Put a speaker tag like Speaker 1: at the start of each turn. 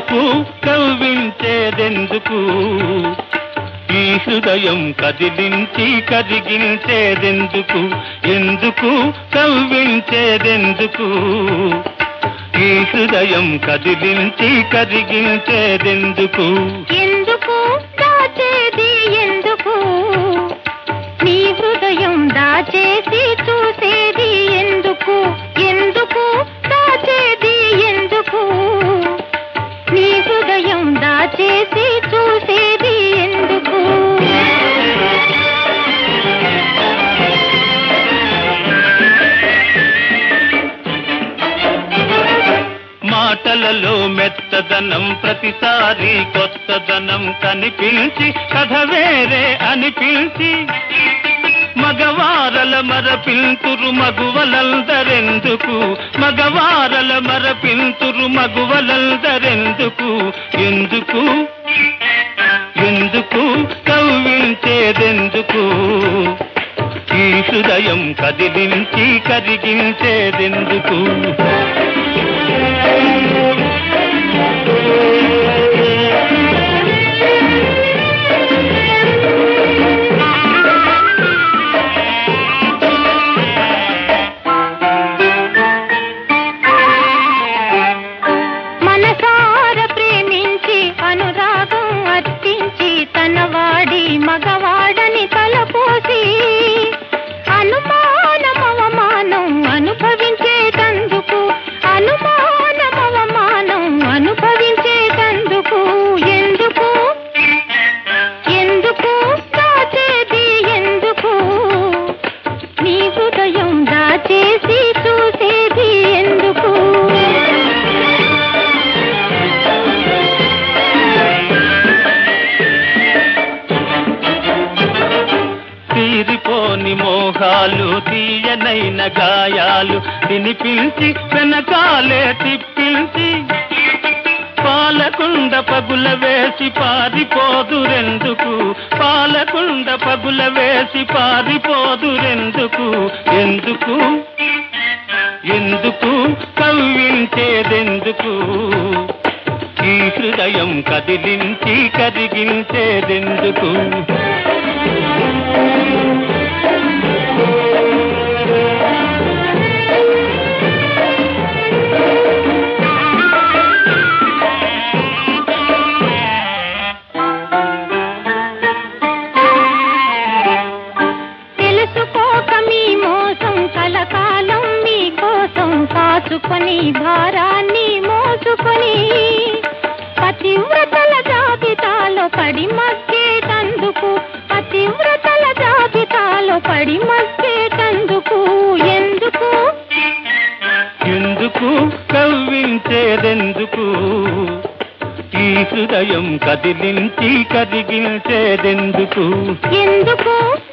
Speaker 1: ఎందుకు కవ్వించేదెందుకు ఈ హృదయం కదిలించి కరిగించేదెందుకు ఎందుకు కవ్వించేదెందుకు ఈ హృదయం కదిలించి కరిగించేదెందుకు
Speaker 2: ఎందుకు దాచేది ఎందుకు నీ హృదయం దాచేసి చూసేది ఎందుకు ఎందుకు దాచేది ఎందుకు నీ హృదయం దాచేసి చూసేది ఎందుకు
Speaker 1: మాటలలో మెత్తదనం ప్రతిసారి కొత్తదనం కనిపించి కథ వేరే అనిపించి మగవారల మరపింతురు మగువలందరెందుకు మగవారల మరపింతురు మగువలందరెందుకు ఎందుకు ఎందుకు కవ్వించేదెందుకు ఈ హృదయం కదిలించి కరిగించేదెందుకు
Speaker 2: మనసార ప్రేమించి అనురాగం అర్పించి తనవాడి మగవాడని తలపోసి అనుమానం అవమానం అనుభవించేటందుకు అనుమానం అవమానం అనుభవించేటందుకు ఎందుకు ఎందుకు దాచేది ఎందుకు నీ హృదయం దాచేసి చూసేది ఎందుకు
Speaker 1: తీరిపోని మోహాలు తీయనైన గాయాలు వినిపించి వెనకాలే తిప్పించి పాలకుండ పగుల వేసి పారిపోదురెందుకు పాలకుండ పగుల వేసి పారిపోదురెందుకు ఎందుకు ఎందుకు కవ్వించేదెందుకు ఈ హృదయం కదిలించి కరిగించేదెందుకు
Speaker 2: తెలుసుకోక మీ మోసం కలకాలం మీకోసం కాచుకొని భారాన్ని మోసుకొని పతివ్రతల జాబితాలో పడి మగ్గేటందుకు పతివ్రతల జాబితాలో పడి మగ్గేటందుకు ఎందుకు
Speaker 1: ఎందుకు కవ్వించేదెందుకు ఈ హృదయం కదిలించి కరిగించేదెందుకు
Speaker 2: ఎందుకు